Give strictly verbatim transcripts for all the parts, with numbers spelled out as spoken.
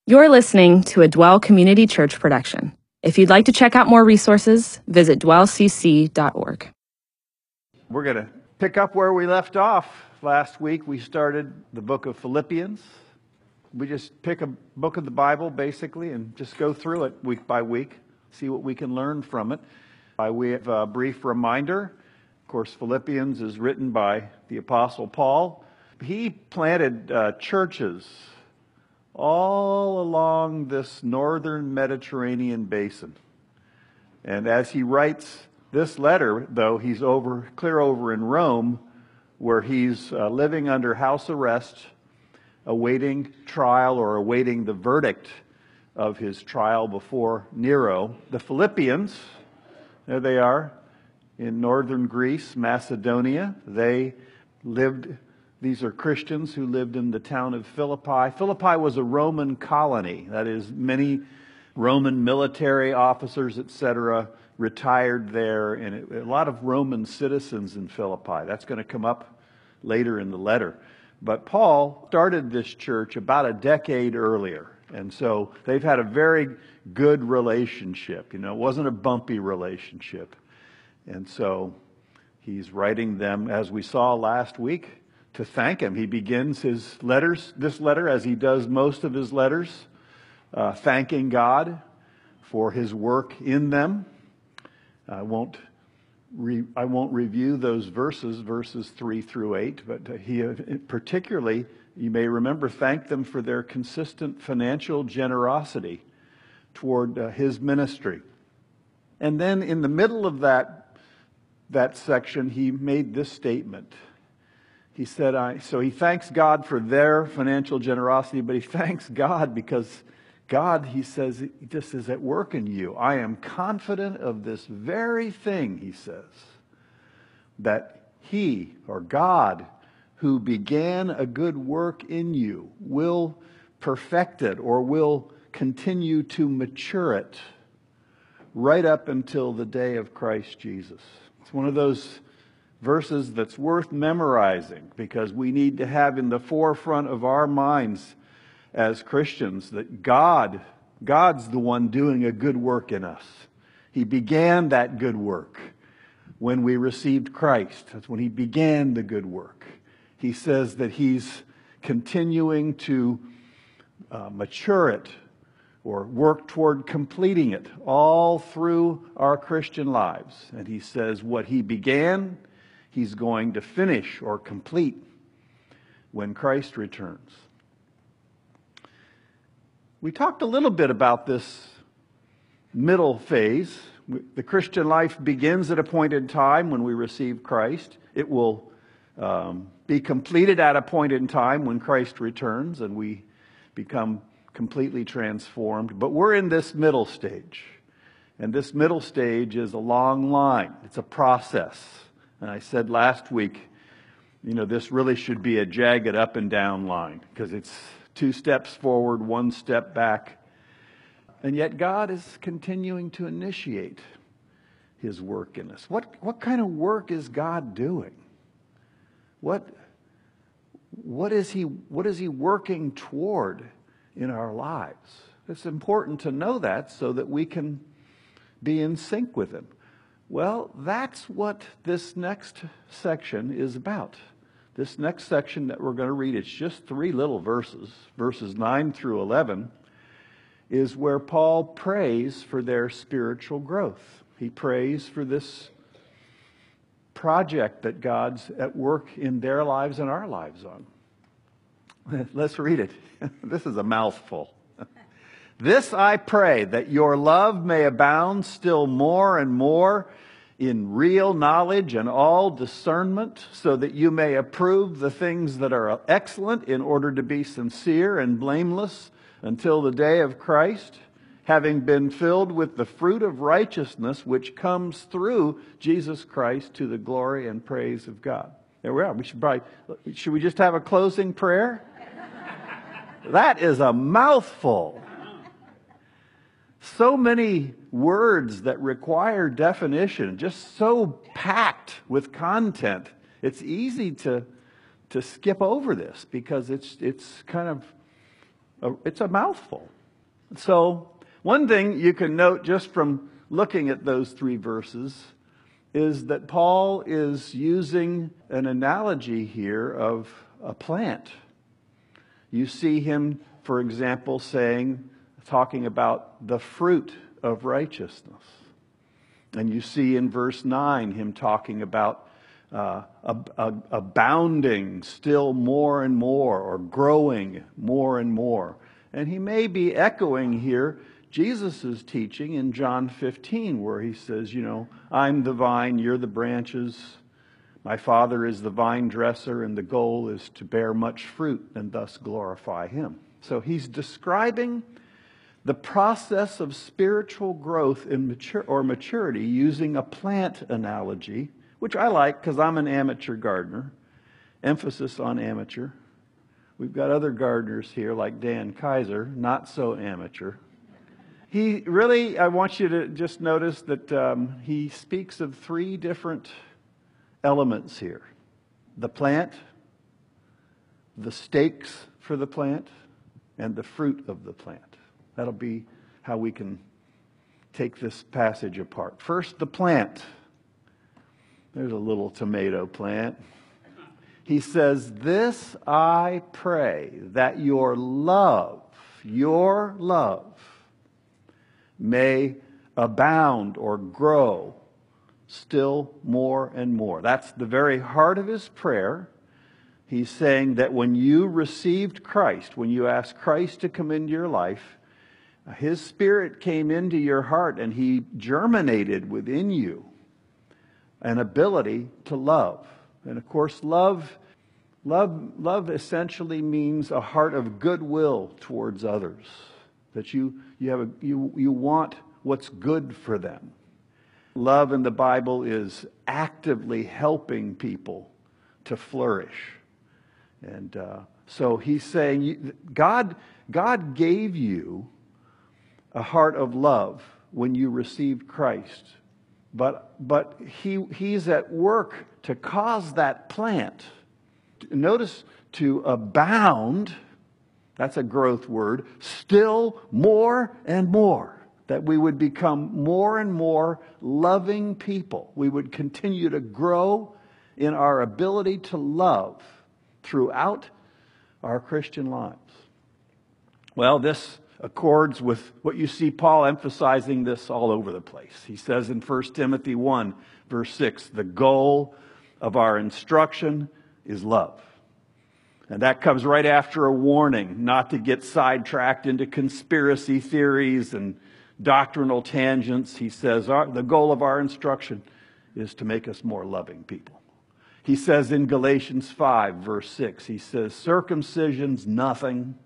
You're listening to a Dwell Community Church production. If you'd like to check out more resources, visit dwell c c dot org. We're going to pick up where we left off. Last week we started the book of Philippians. We just pick a book of the Bible basically and just go through it week by week, see what we can learn from it. By way of a brief reminder, of course, Philippians is written by the Apostle Paul. He planted uh, churches all along this northern Mediterranean basin. And as he writes this letter, though, he's over clear over in Rome, where he's uh, living under house arrest, awaiting trial or awaiting the verdict of his trial before Nero. The Philippians, there they are, in northern Greece, Macedonia. They lived, these are Christians who lived in the town of Philippi. Philippi was a Roman colony. That is, many Roman military officers, et cetera, retired there, and it, a lot of Roman citizens in Philippi. That's going to come up later in the letter. But Paul started this church about a decade earlier, and so they've had a very good relationship. You know, it wasn't a bumpy relationship. And so he's writing them, as we saw last week, to thank him. He begins his letters, this letter, as he does most of his letters, uh, thanking God for his work in them. I won't re, I won't review those verses, verses three through eight, but he particularly, you may remember, thanked them for their consistent financial generosity toward uh, his ministry. And then in the middle of that that section, he made this statement. He said, I, so he thanks God for their financial generosity, but he thanks God because God, he says, just is at work in you. I am confident of this very thing, he says, that he, or God, who began a good work in you will perfect it or will continue to mature it right up until the day of Christ Jesus. It's one of those verses that's worth memorizing because we need to have in the forefront of our minds as Christians that God, God's the one doing a good work in us. He began that good work when we received Christ. That's when he began the good work. He says that he's continuing to uh, mature it or work toward completing it all through our Christian lives. And he says what he began, he's going to finish or complete when Christ returns. We talked a little bit about this middle phase. The Christian life begins at a point in time when we receive Christ. It will um, be completed at a point in time when Christ returns and we become completely transformed. But we're in this middle stage. And this middle stage is a long line. It's a process. And I said last week, you know, this really should be a jagged up and down line because it's two steps forward, one step back. And yet God is continuing to initiate his work in us. What, what kind of work is God doing? What, what is he, what is he working toward in our lives? It's important to know that so that we can be in sync with him. Well, that's what this next section is about. This next section that we're going to read, it's just three little verses, verses nine through eleven, is where Paul prays for their spiritual growth. He prays for this project that God's at work in their lives and our lives on. Let's read it. This is a mouthful. This I pray, that your love may abound still more and more in real knowledge and all discernment, so that you may approve the things that are excellent in order to be sincere and blameless until the day of Christ, having been filled with the fruit of righteousness which comes through Jesus Christ to the glory and praise of God. There we are. We should probably, should we just have a closing prayer? That is a mouthful. So many words that require definition, just so packed with content. It's easy to to skip over this because it's it's kind of a, it's a mouthful. So one thing you can note just from looking at those three verses is that Paul is using an analogy here of a plant. You see him, for example, saying, talking about the fruit of righteousness. And you see in verse nine him talking about uh, ab- ab- abounding still more and more, or growing more and more. And he may be echoing here Jesus' teaching in John fifteen, where he says, you know, I'm the vine, you're the branches. My Father is the vine dresser, and the goal is to bear much fruit and thus glorify him. So he's describing the process of spiritual growth in mature, or maturity using a plant analogy, which I like because I'm an amateur gardener. Emphasis on amateur. We've got other gardeners here like Dan Kaiser, not so amateur. He really, I want you to just notice that um, he speaks of three different elements here. The plant, the stakes for the plant, and the fruit of the plant. That'll be how we can take this passage apart. First, the plant. There's a little tomato plant. He says, this I pray, that your love, your love, may abound or grow still more and more. That's the very heart of his prayer. He's saying that when you received Christ, when you asked Christ to come into your life, his Spirit came into your heart and he germinated within you an ability to love. And of course, love, love, love essentially means a heart of goodwill towards others. That you, you have a, you, you want what's good for them. Love in the Bible is actively helping people to flourish. And uh, so he's saying, God, God gave you a heart of love when you received Christ. But, but he, he's at work to cause that plant, notice, to abound. That's a growth word. Still more and more. That we would become more and more loving people. We would continue to grow in our ability to love throughout our Christian lives. Well, this accords with what you see Paul emphasizing this all over the place. He says in First Timothy one, verse six, the goal of our instruction is love. And that comes right after a warning not to get sidetracked into conspiracy theories and doctrinal tangents. He says our, the goal of our instruction is to make us more loving people. He says in Galatians five, verse six, he says, circumcision's nothing.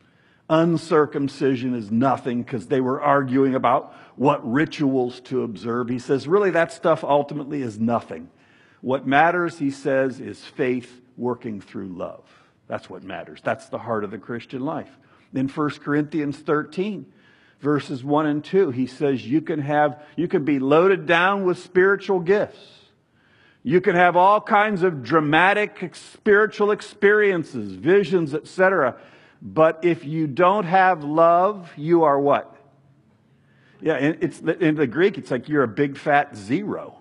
Uncircumcision is nothing, because they were arguing about what rituals to observe. He says, really, that stuff ultimately is nothing. What matters, he says, is faith working through love. That's what matters. That's the heart of the Christian life. In First Corinthians thirteen, verses one and two, he says you can have, you can be loaded down with spiritual gifts. You can have all kinds of dramatic spiritual experiences, visions, et cetera. But if you don't have love, you are what? Yeah, it's in the Greek, it's like you're a big fat zero.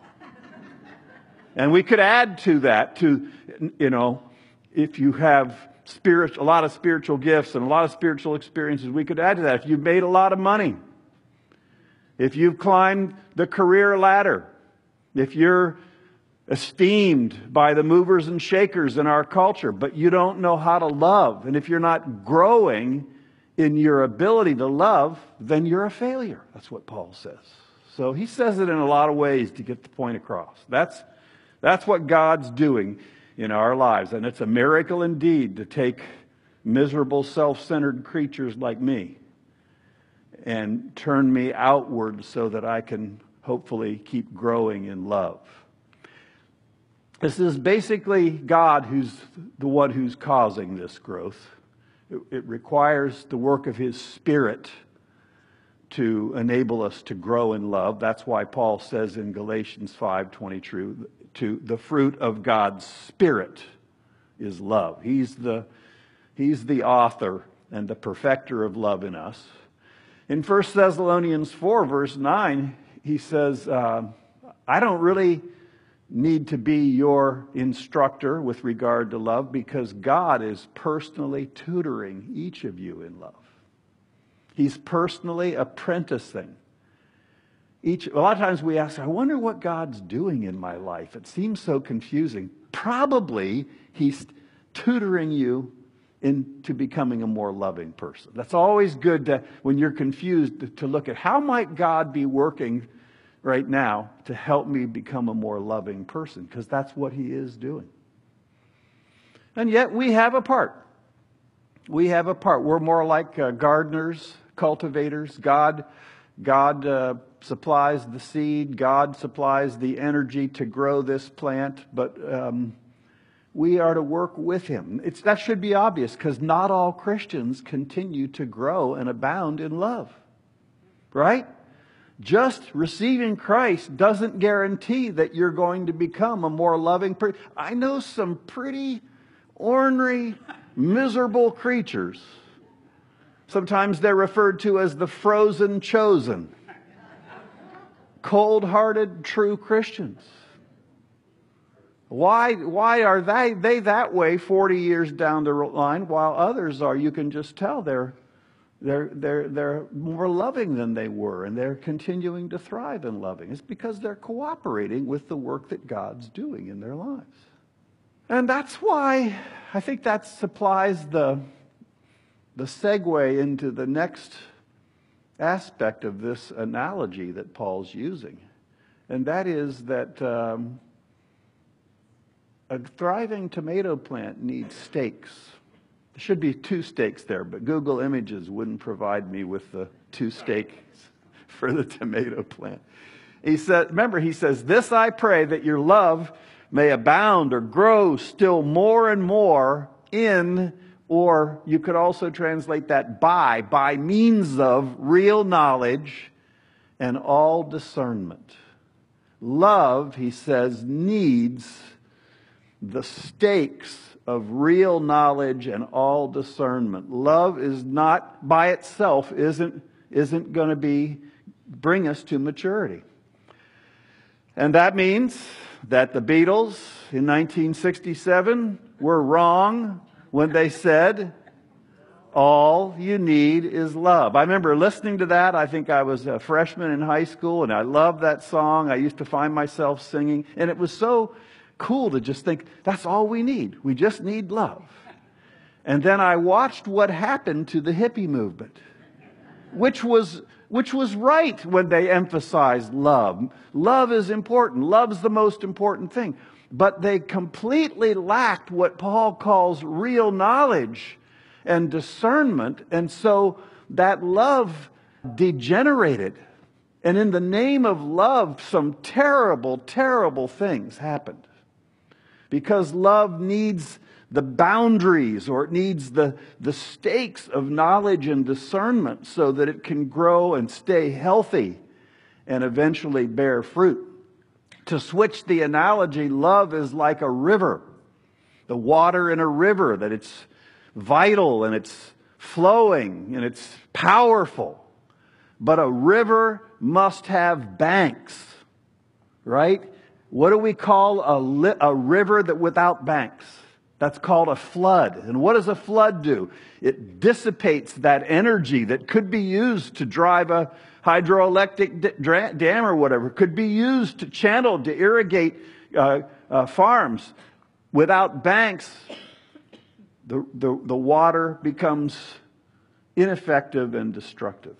And we could add to that, to, you know, if you have spirit, a lot of spiritual gifts and a lot of spiritual experiences, we could add to that. If you've made a lot of money, if you've climbed the career ladder, if you're esteemed by the movers and shakers in our culture, but you don't know how to love, and if you're not growing in your ability to love, then you're a failure. That's what Paul says. So he says it in a lot of ways to get the point across. That's, that's what God's doing in our lives. And it's a miracle indeed to take miserable, self-centered creatures like me and turn me outward so that I can hopefully keep growing in love. This is basically God who's the one who's causing this growth. It, it requires the work of His Spirit to enable us to grow in love. That's why Paul says in Galatians five twenty-two, to the fruit of God's Spirit is love. He's the, he's the author and the perfecter of love in us. In First Thessalonians four, verse nine, he says, uh, I don't really need to be your instructor with regard to love because God is personally tutoring each of you in love. He's personally apprenticing. Each, a lot of times we ask, I wonder what God's doing in my life. It seems so confusing. Probably He's tutoring you into becoming a more loving person. That's always good to, when you're confused, to look at how might God be working right now to help me become a more loving person, because that's what He is doing. And yet we have a part. We have a part. We're more like uh, gardeners, cultivators. God, God uh, supplies the seed. God supplies the energy to grow this plant. But um, we are to work with Him. It's, that should be obvious, because not all Christians continue to grow and abound in love. Right? Just receiving Christ doesn't guarantee that you're going to become a more loving person. I know some pretty ornery, miserable creatures. Sometimes they're referred to as the frozen chosen. Cold-hearted, true Christians. Why, why are they, they that way forty years down the line, while others are, you can just tell they're, they're, they're, they're more loving than they were, and they're continuing to thrive in loving. It's because they're cooperating with the work that God's doing in their lives. And that's why I think that supplies the, the segue into the next aspect of this analogy that Paul's using. And that is that um, a thriving tomato plant needs stakes. There should be two stakes there, but Google Images wouldn't provide me with the two stakes for the tomato plant. He said, remember, he says, "This I pray, that your love may abound or grow still more and more in," or you could also translate that by, by means of real knowledge and all discernment. Love, he says, needs the stakes of real knowledge and all discernment. Love is not by itself, isn't, isn't going to be, bring us to maturity. And that means that the Beatles in nineteen sixty-seven were wrong when they said, all you need is love. I remember listening to that. I think I was a freshman in high school, and I loved that song. I used to find myself singing, and it was so cool to just think, that's all we need. We just need love. And then I watched what happened to the hippie movement, which was which was right when they emphasized love. Love is important. Love's the most important thing. But they completely lacked what Paul calls real knowledge and discernment. And so that love degenerated. And in the name of love, some terrible, terrible things happened. Because love needs the boundaries, or it needs the, the stakes of knowledge and discernment so that it can grow and stay healthy and eventually bear fruit. To switch the analogy, love is like a river. The water in a river, that it's vital and it's flowing and it's powerful. But a river must have banks, right? What do we call a, li- a river that without banks? That's called a flood. And what does a flood do? It dissipates that energy that could be used to drive a hydroelectric d- dam or whatever. Could be used to channel, to irrigate uh, uh, farms. Without banks, the, the, the water becomes ineffective and destructive.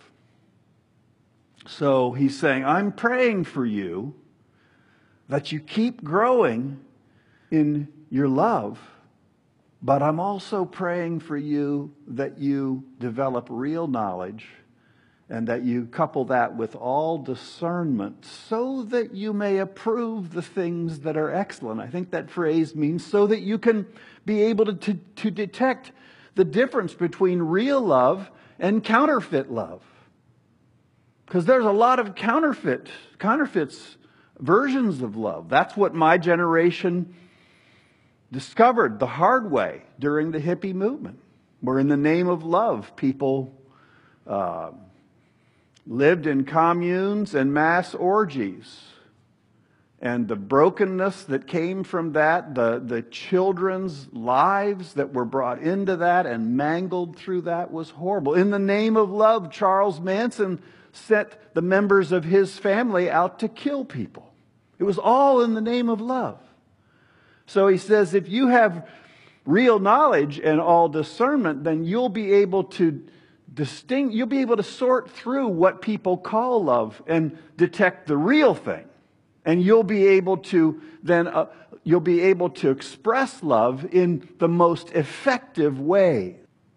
So he's saying, I'm praying for you that you keep growing in your love, but I'm also praying for you that you develop real knowledge and that you couple that with all discernment so that you may approve the things that are excellent. I think that phrase means so that you can be able to, to, to detect the difference between real love and counterfeit love. Because there's a lot of counterfeit, counterfeits, versions of love. That's what my generation discovered the hard way during the hippie movement. where in the name of love, people uh, lived in communes and mass orgies. And the brokenness that came from that, the, the children's lives that were brought into that and mangled through that was horrible. In the name of love, Charles Manson sent the members of his family out to kill people. It was all in the name of love. So he says, if you have real knowledge and all discernment, then you'll be able to distinct, you'll be able to sort through what people call love and detect the real thing. And you'll be able to then, uh, you'll be able to express love in the most effective way.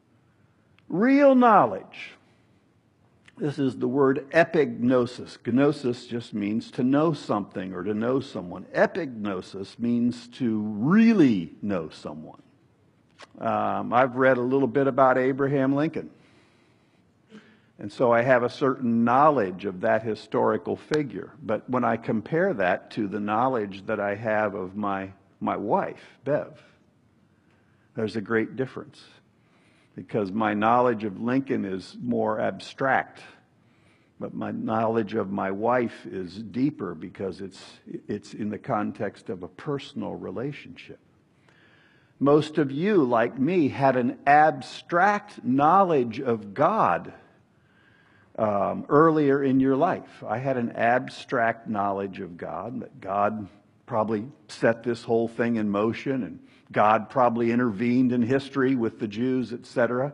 Real knowledge. This is the word epignosis. Gnosis just means to know something or to know someone. Epignosis means to really know someone. Um, I've read a little bit about Abraham Lincoln. And so I have a certain knowledge of that historical figure. But when I compare that to the knowledge that I have of my, my wife, Bev, there's a great difference. Because my knowledge of Lincoln is more abstract. But my knowledge of my wife is deeper because it's, it's in the context of a personal relationship. Most of you, like me, had an abstract knowledge of God Um, earlier in your life. I had an abstract knowledge of God, that God probably set this whole thing in motion, and God probably intervened in history with the Jews, et cetera.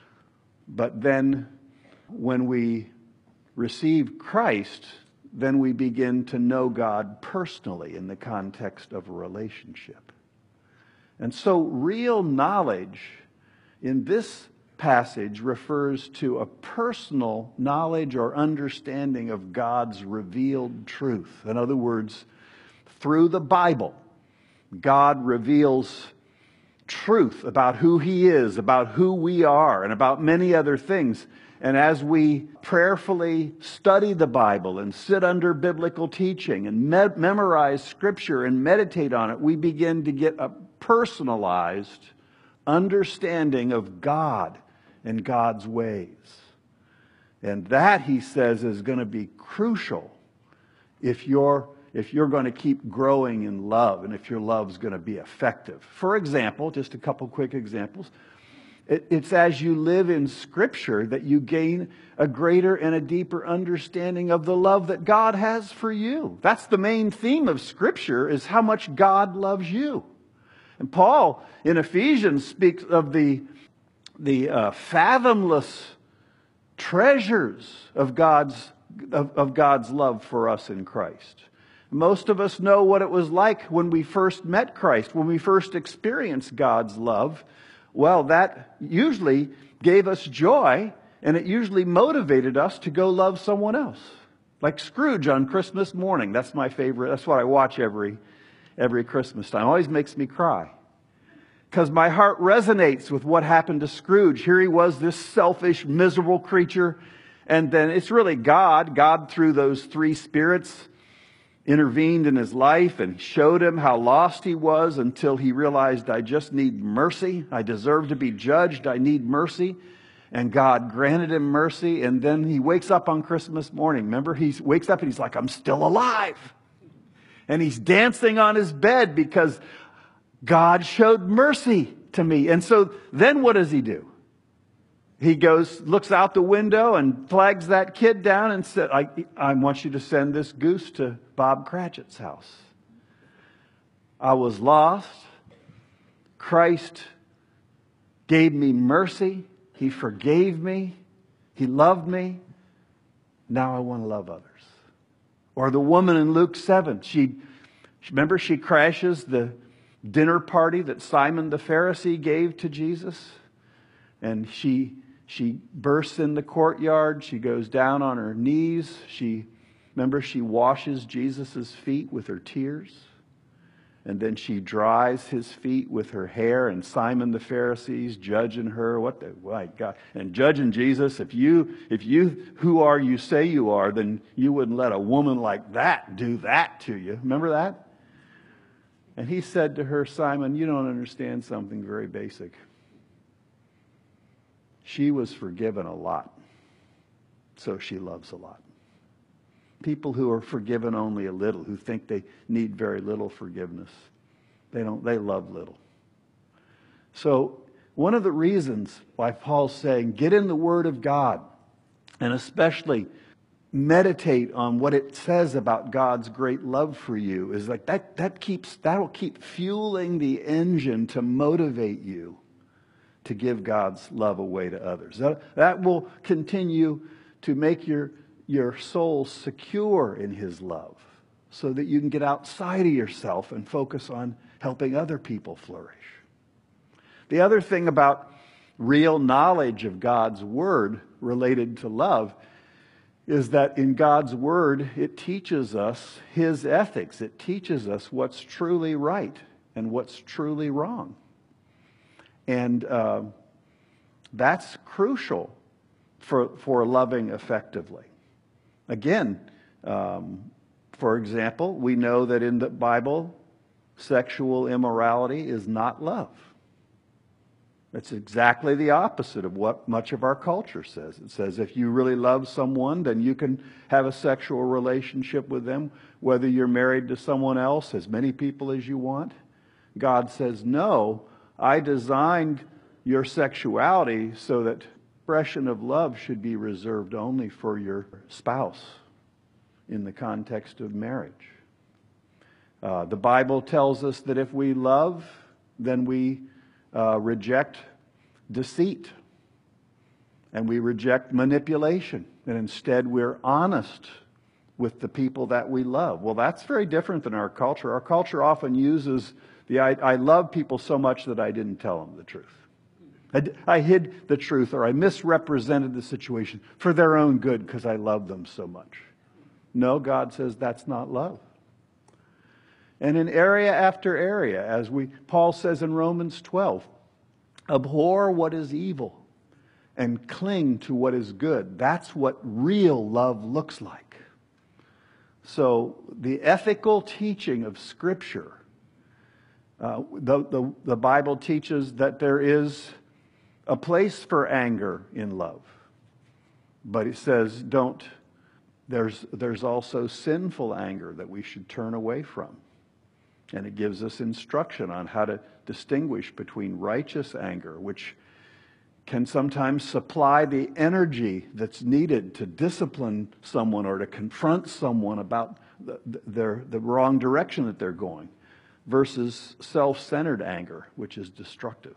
But then when we receive Christ, then we begin to know God personally in the context of a relationship. And so real knowledge in this passage refers to a personal knowledge or understanding of God's revealed truth. In other words, through the Bible, God reveals truth about who He is, about who we are, and about many other things. And as we prayerfully study the Bible and sit under biblical teaching and me- memorize Scripture and meditate on it, we begin to get a personalized understanding of God and God's ways. And that, he says, is going to be crucial if you're, if you're going to keep growing in love and if your love's going to be effective. For example, just a couple quick examples. It, it's as you live in Scripture that you gain a greater and a deeper understanding of the love that God has for you. That's the main theme of Scripture, is how much God loves you. And Paul in Ephesians speaks of the the uh, fathomless treasures of God's of, of God's love for us in Christ. Most of us know what it was like when we first met Christ, when we first experienced God's love. Well, that usually gave us joy, and it usually motivated us to go love someone else. Like Scrooge on Christmas morning. That's my favorite. That's what I watch every every Christmas time. It always makes me cry. Because my heart resonates with what happened to Scrooge. Here he was, this selfish, miserable creature. And then it's really God. God, through those three spirits, intervened in his life and showed him how lost he was until he realized, I just need mercy. I deserve to be judged. I need mercy. And God granted him mercy. And then he wakes up on Christmas morning. Remember, he wakes up and he's like, I'm still alive. And he's dancing on his bed because God showed mercy to me. And so then what does he do? He goes, looks out the window and flags that kid down and said, I, I want you to send this goose to Bob Cratchit's house. I was lost. Christ gave me mercy. He forgave me. He loved me. Now I want to love others. Or the woman in Luke seven. She, remember, she crashes the dinner party that Simon the Pharisee gave to Jesus. And she she bursts in the courtyard. She goes down on her knees. She, remember, she washes Jesus' feet with her tears. And then she dries his feet with her hair. And Simon the Pharisee's judging her. What the, my God. And judging Jesus. If you, if you, who are you say you are, then you wouldn't let a woman like that do that to you. Remember that? And he said to her, Simon, you don't understand something very basic. She was forgiven a lot, so she loves a lot. People who are forgiven only a little, who think they need very little forgiveness, they don't, they love little. So one of the reasons why Paul's saying, get in the Word of God, and especially meditate on what it says about God's great love for you, is like that, that keeps, that'll keep fueling the engine to motivate you to give God's love away to others. That, that will continue to make your, your soul secure in His love so that you can get outside of yourself and focus on helping other people flourish. The other thing about real knowledge of God's Word related to love is that in God's Word, it teaches us His ethics. It teaches us what's truly right and what's truly wrong. And uh, that's crucial for, for loving effectively. Again, um, for example, we know that in the Bible, sexual immorality is not love. It's exactly the opposite of what much of our culture says. It says if you really love someone, then you can have a sexual relationship with them, whether you're married to someone else, as many people as you want. God says, no, I designed your sexuality so that expression of love should be reserved only for your spouse in the context of marriage. Uh, the Bible tells us that if we love, then we Uh, reject deceit, and we reject manipulation, and instead we're honest with the people that we love. Well, that's very different than our culture. Our culture often uses the I, I love people so much that I didn't tell them the truth. I, I hid the truth, or I misrepresented the situation for their own good because I love them so much. No, God says that's not love. And in area after area, as we Paul says in Romans twelve, abhor what is evil and cling to what is good. That's what real love looks like. So the ethical teaching of Scripture, uh, the, the, the Bible teaches that there is a place for anger in love. But it says don't, there's, there's also sinful anger that we should turn away from. And it gives us instruction on how to distinguish between righteous anger, which can sometimes supply the energy that's needed to discipline someone or to confront someone about the, their, the wrong direction that they're going, versus self-centered anger, which is destructive.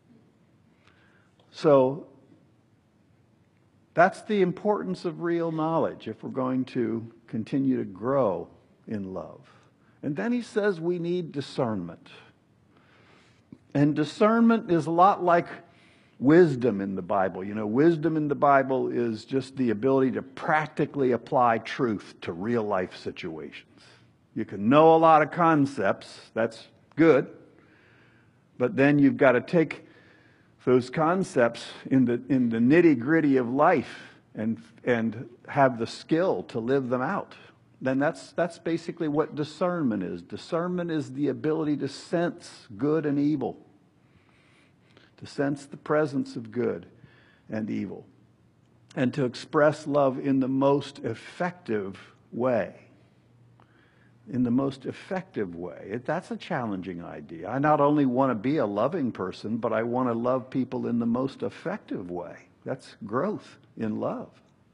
So that's the importance of real knowledge if we're going to continue to grow in love. And then he says we need discernment. And discernment is a lot like wisdom in the Bible. You know, wisdom in the Bible is just the ability to practically apply truth to real life situations. You can know a lot of concepts, that's good. But then you've got to take those concepts in the in the nitty-gritty of life and and have the skill to live them out. Then that's that's basically what discernment is. Discernment is the ability to sense good and evil, to sense the presence of good and evil, and to express love in the most effective way. In the most effective way. It, that's a challenging idea. I not only want to be a loving person, but I want to love people in the most effective way. That's growth in love.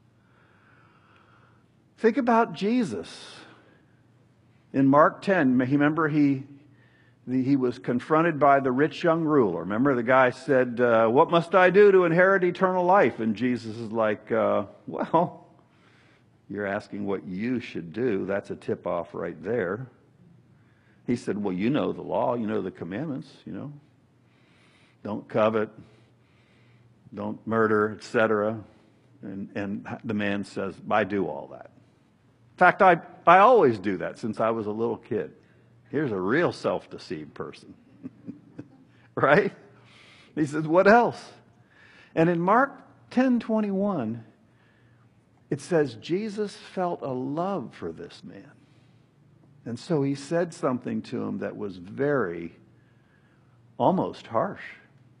Think about Jesus. In Mark ten, remember he he was confronted by the rich young ruler. Remember the guy said, uh, what must I do to inherit eternal life? And Jesus is like, uh, well, you're asking what you should do. That's a tip-off right there. He said, well, you know the law. You know the commandments, you know. Don't covet. Don't murder, et cetera. And, and the man says, I do all that. In fact, I, I always do that since I was a little kid. Here's a real self-deceived person. Right? He says, what else? And in Mark ten twenty-one, it says Jesus felt a love for this man. And so he said something to him that was very, almost harsh.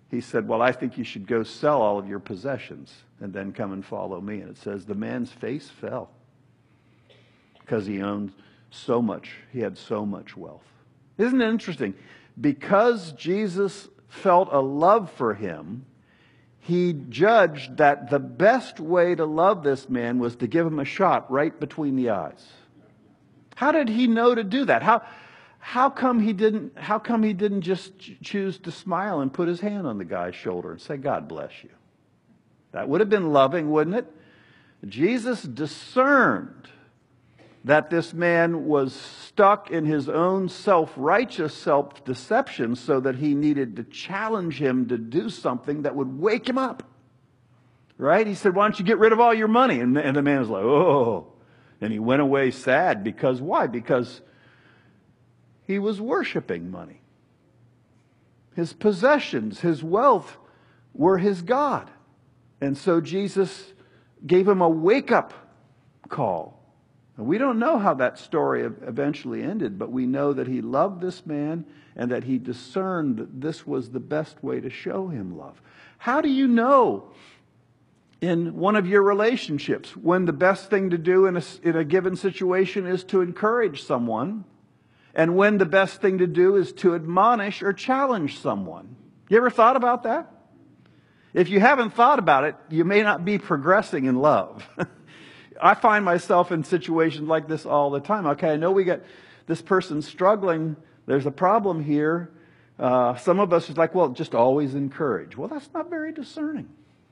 he said, well, I think you should go sell all of your possessions and then come and follow me. And it says the man's face fell because he owned so much. He had so much wealth. Isn't it interesting? Because Jesus felt a love for him, he judged that the best way to love this man was to give him a shot right between the eyes. How did he know to do that? How, how come he didn't, how come he didn't just ch- choose to smile and put his hand on the guy's shoulder and say, God bless you? That would have been loving, wouldn't it? Jesus discerned that this man was stuck in his own self-righteous self-deception, so that he needed to challenge him to do something that would wake him up. Right? He said, why don't you get rid of all your money? And, and the man was like, oh. And he went away sad. Because why? Because he was worshiping money. His possessions, his wealth were his God. And so Jesus gave him a wake-up call. And we don't know how that story eventually ended, but we know that he loved this man and that he discerned that this was the best way to show him love. How do you know in one of your relationships when the best thing to do in a, in a given situation is to encourage someone, and when the best thing to do is to admonish or challenge someone? You ever thought about that? If you haven't thought about it, you may not be progressing in love. I find myself in situations like this all the time. Okay, I know we got this person struggling. There's a problem here. Uh, some of us is like, well, just always encourage. Well, that's not very discerning.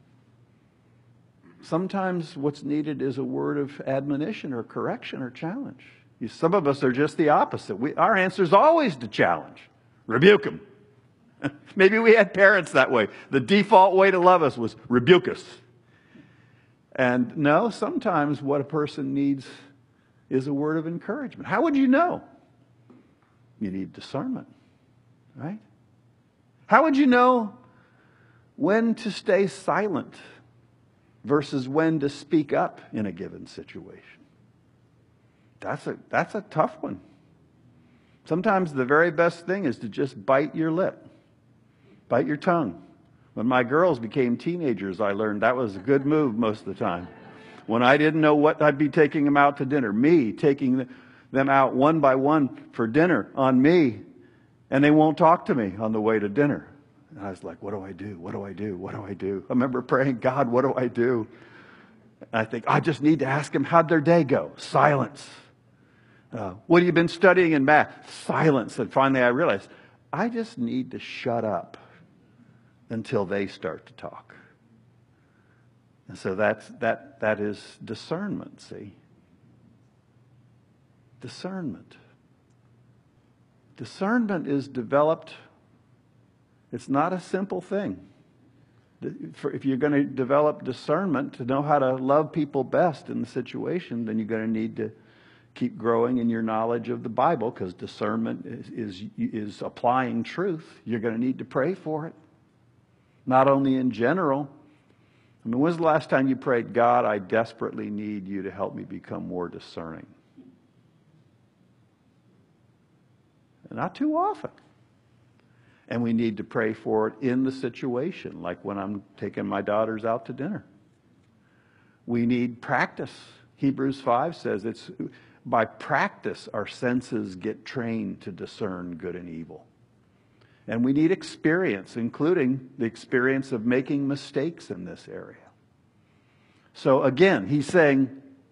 Sometimes what's needed is a word of admonition or correction or challenge. You, some of us are just the opposite. We, our answer is always to challenge. Rebuke them. Maybe we had parents that way. The default way to love us was rebuke us. And no, sometimes what a person needs is a word of encouragement. How would you know? You need discernment, right? How would you know when to stay silent versus when to speak up in a given situation? That's a, that's a tough one. Sometimes the very best thing is to just bite your lip. Bite your tongue. When my girls became teenagers, I learned that was a good move most of the time. When I didn't know what I'd be taking them out to dinner, me taking them out one by one for dinner on me, and they won't talk to me on the way to dinner. And I was like, what do I do? What do I do? What do I do? I remember praying, God, what do I do? And I think, I just need to ask them, how'd their day go? Silence. Uh, what have you been studying in math? Silence. And finally I realized, I just need to shut up until they start to talk. And so that's, that, that is discernment, see? Discernment. Discernment is developed. It's not a simple thing. If you're going to develop discernment to know how to love people best in the situation, then you're going to need to keep growing in your knowledge of the Bible, because discernment is, is, is applying truth. You're going to need to pray for it. Not only in general. I mean, when's the last time you prayed, God, I desperately need you to help me become more discerning? Not too often. And we need to pray for it in the situation, like when I'm taking my daughters out to dinner. We need practice. Hebrews five says it's by practice our senses get trained to discern good and evil. And we need experience, including the experience of making mistakes in this area. So again, he's saying,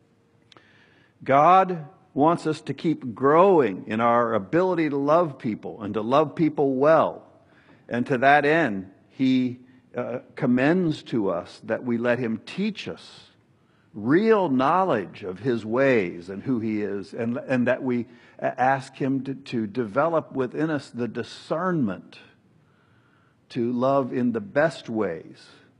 God wants us to keep growing in our ability to love people and to love people well. And to that end, he uh, commends to us that we let him teach us real knowledge of his ways and who he is, and, and that we ask him to, to develop within us the discernment to love in the best ways.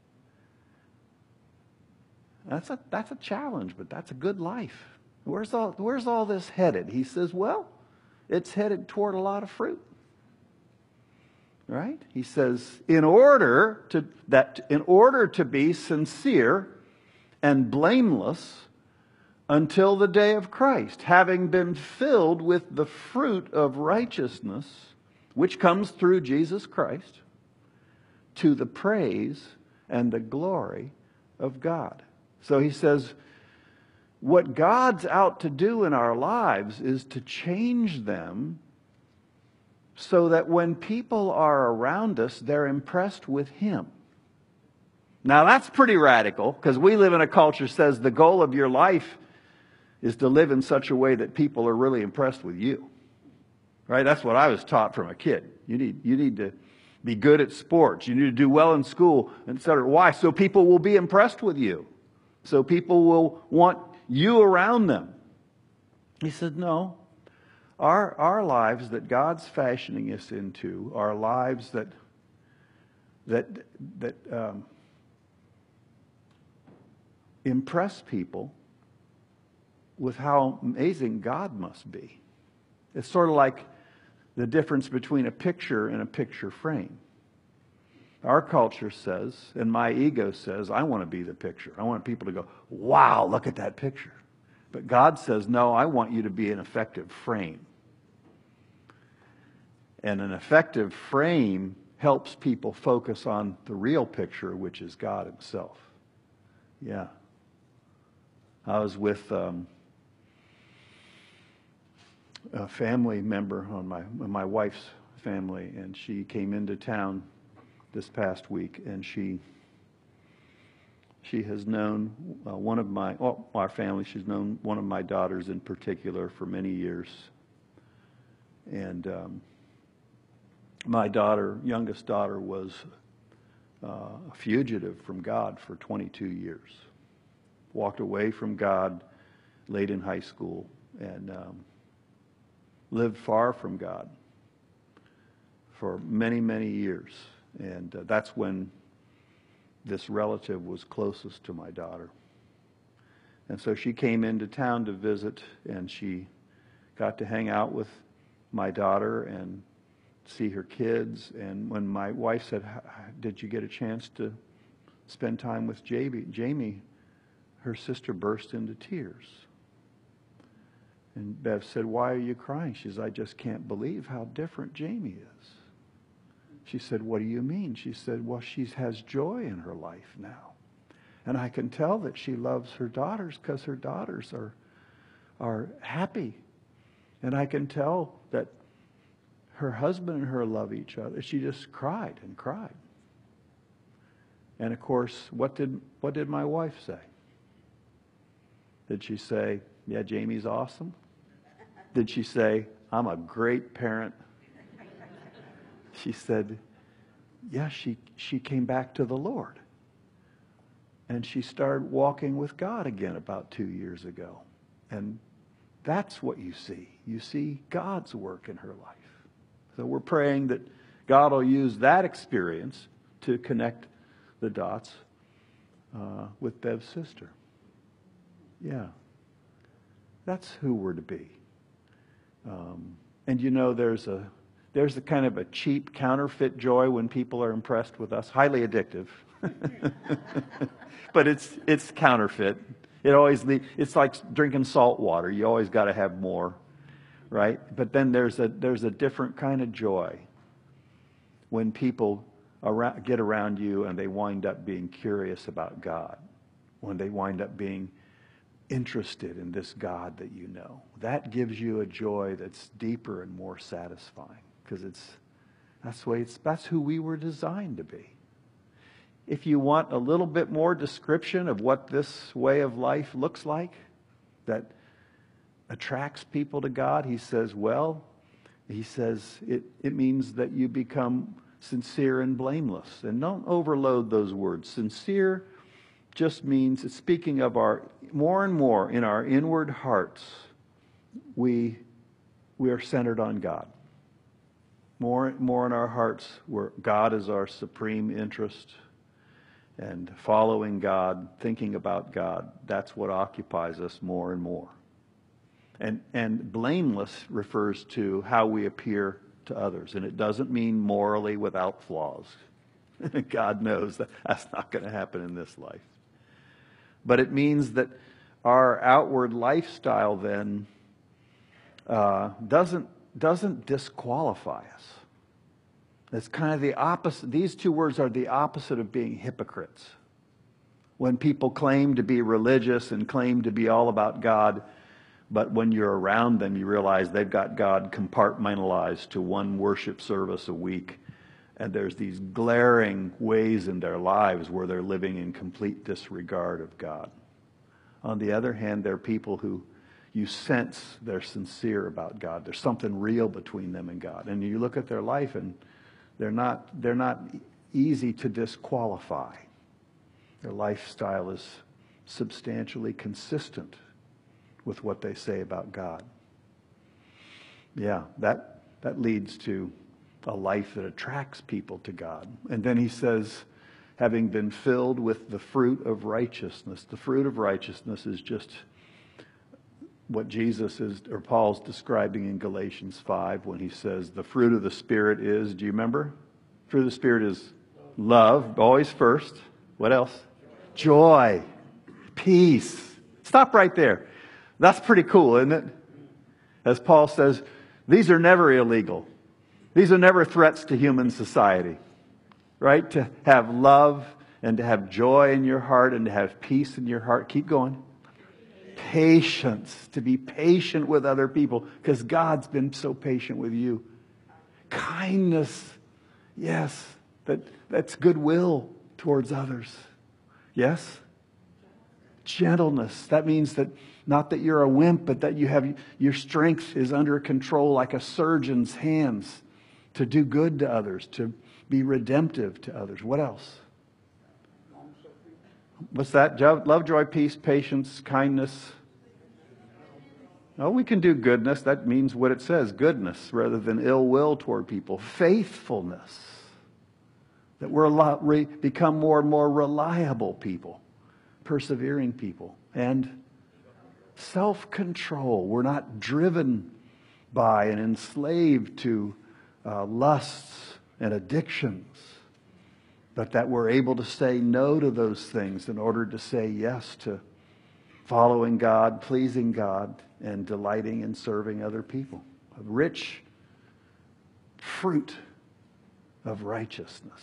That's a, that's a challenge, but that's a good life. Where's all, where's all this headed? He says, well, it's headed toward a lot of fruit. Right? He says, in order to, that in order to be sincere and blameless until the day of Christ, having been filled with the fruit of righteousness, which comes through Jesus Christ, to the praise and the glory of God. So he says, what God's out to do in our lives is to change them so that when people are around us, they're impressed with Him. Now that's pretty radical, because we live in a culture that says the goal of your life is to live in such a way that people are really impressed with you. Right? That's what I was taught from a kid. You need, you need to be good at sports. You need to do well in school, et cetera. Why? So people will be impressed with you. So people will want you around them. He said, no. Our, our lives that God's fashioning us into are lives that, that, that um, impress people with how amazing God must be. It's sort of like the difference between a picture and a picture frame. Our culture says, and my ego says, I want to be the picture. I want people to go, wow, look at that picture. But God says, no, I want you to be an effective frame. And an effective frame helps people focus on the real picture, which is God Himself. Yeah. I was with um, a family member on my my wife's family, and she came into town this past week, and she she has known uh, one of my well, our family. She's known one of my daughters in particular for many years, and um, my daughter, youngest daughter, was uh, a fugitive from God for twenty-two years. Walked away from God late in high school, and um, lived far from God for many, many years. And uh, that's when this relative was closest to my daughter. And so she came into town to visit, and she got to hang out with my daughter and see her kids. And when my wife said, did you get a chance to spend time with Jamie? Jamie, her sister burst into tears. And Bev said, why are you crying? She said, I just can't believe how different Jamie is. She said, what do you mean? She said, well, she has joy in her life now. And I can tell that she loves her daughters because her daughters are, are happy. And I can tell that her husband and her love each other. She just cried and cried. And of course, what did, what did my wife say? Did she say, yeah, Jamie's awesome? Did she say, I'm a great parent? She said, yeah, she, she came back to the Lord. And she started walking with God again about two years ago. And that's what you see. You see God's work in her life. So we're praying that God will use that experience to connect the dots uh, with Bev's sister. Yeah. That's who we're to be. Um, and you know, there's a there's a kind of a cheap counterfeit joy when people are impressed with us. Highly addictive. But it's it's counterfeit. It always le- it's like drinking salt water. You always got to have more, right? But then there's a there's a different kind of joy when people around, get around you and they wind up being curious about God. When they wind up being interested in this God that you know. That gives you a joy that's deeper and more satisfying, because it's that's the way it's that's who we were designed to be. If you want a little bit more description of what this way of life looks like that attracts people to God, he says, well, he says it, it means that you become sincere and blameless. And don't overload those words. Sincere just means, it's speaking of our, more and more in our inward hearts, we we are centered on God. More and more in our hearts, where God is our supreme interest, and following God, thinking about God, that's what occupies us more and more. And and blameless refers to how we appear to others, and it doesn't mean morally without flaws. God knows that that's not going to happen in this life. But it means that our outward lifestyle then uh, doesn't doesn't disqualify us. It's kind of the opposite. These two words are the opposite of being hypocrites. When people claim to be religious and claim to be all about God, but when you're around them, you realize they've got God compartmentalized to one worship service a week. And there's these glaring ways in their lives where they're living in complete disregard of God. On the other hand, there are people who you sense they're sincere about God. There's something real between them and God. And you look at their life and they're not, they're not easy to disqualify. Their lifestyle is substantially consistent with what they say about God. Yeah, that, that leads to a life that attracts people to God. And then he says, having been filled with the fruit of righteousness. The fruit of righteousness is just what Jesus is, or Paul's describing in Galatians five when he says the fruit of the Spirit is, do you remember? Fruit of the Spirit is love, always first. What else? Joy, peace. Stop right there. That's pretty cool, isn't it? As Paul says, these are never illegal. These are never threats to human society, right? To have love and to have joy in your heart and to have peace in your heart. Keep going. Patience, to be patient with other people because God's been so patient with you. Kindness, yes, that, that's goodwill towards others. Yes? Gentleness, that means that not that you're a wimp, but that you have your strength is under control like a surgeon's hands to do good to others, to be redemptive to others. What else? What's that? Love, joy, peace, patience, kindness. Oh, we can do goodness. That means what it says, goodness, rather than ill will toward people. Faithfulness. That we're a lot, re, become more and more reliable people, persevering people. And self-control. We're not driven by and enslaved to uh, lusts and addictions. But that we're able to say no to those things in order to say yes to following God, pleasing God, and delighting in serving other people. A rich fruit of righteousness.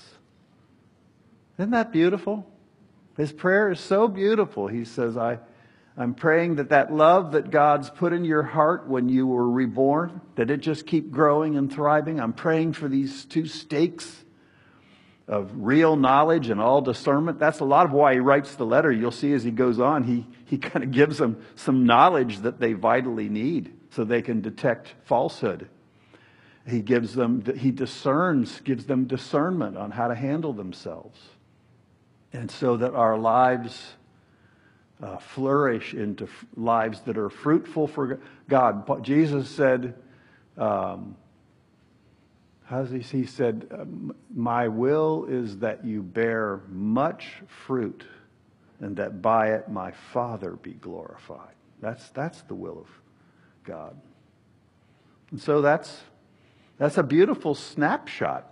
Isn't that beautiful? His prayer is so beautiful. He says, I, I'm praying that that love that God's put in your heart when you were reborn, that it just keep growing and thriving. I'm praying for these two stakes of real knowledge and all discernment. That's a lot of why he writes the letter. You'll see as he goes on, he, he kind of gives them some knowledge that they vitally need so they can detect falsehood. He gives them, he discerns, gives them discernment on how to handle themselves. And so that our lives uh, flourish into f- lives that are fruitful for God. Jesus said, um, How's he, he said, my will is that you bear much fruit and that by it my Father be glorified. That's, that's the will of God. And so that's, that's a beautiful snapshot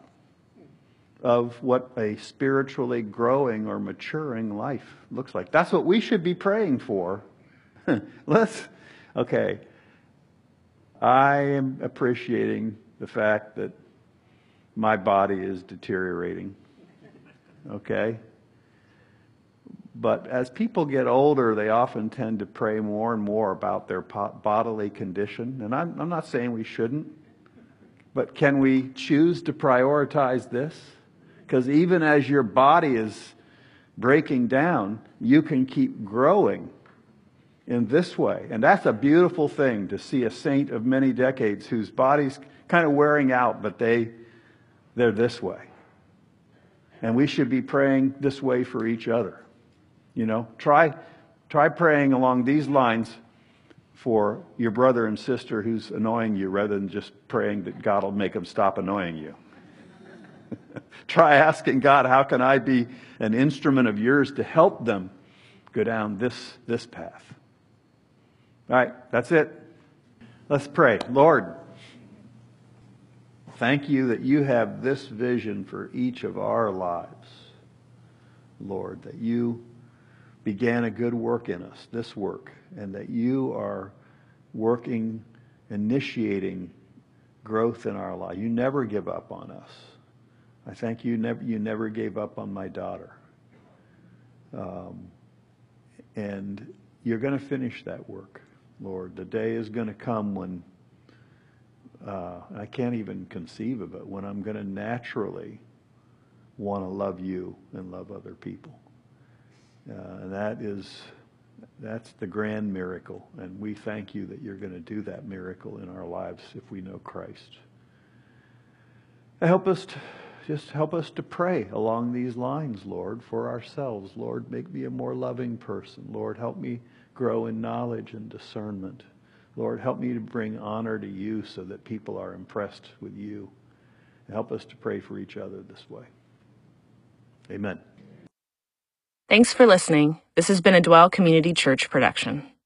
of what a spiritually growing or maturing life looks like. That's what we should be praying for. Let's, okay. I am appreciating the fact that my body is deteriorating. Okay? But as people get older, they often tend to pray more and more about their bodily condition. And I'm, I'm not saying we shouldn't. But can we choose to prioritize this? Because even as your body is breaking down, you can keep growing in this way. And that's a beautiful thing to see a saint of many decades whose body's kind of wearing out, but they, they're this way. And we should be praying this way for each other. You know, try, try praying along these lines for your brother and sister who's annoying you rather than just praying that God will make them stop annoying you. Try asking God, how can I be an instrument of yours to help them go down this, this path? All right, that's it. Let's pray. Lord, thank you that you have this vision for each of our lives. Lord, that you began a good work in us, this work, and that you are working, initiating growth in our life. You never give up on us. I thank you never, you never gave up on my daughter. Um, and you're going to finish that work, Lord. The day is going to come when, uh, I can't even conceive of it, when I'm going to naturally want to love you and love other people. Uh, and that is, that's the grand miracle. And we thank you that you're going to do that miracle in our lives if we know Christ. Help us to, just help us to pray along these lines, Lord, for ourselves. Lord, make me a more loving person. Lord, help me grow in knowledge and discernment. Lord, help me to bring honor to you so that people are impressed with you. And help us to pray for each other this way. Amen. Thanks for listening. This has been a Dwell Community Church production.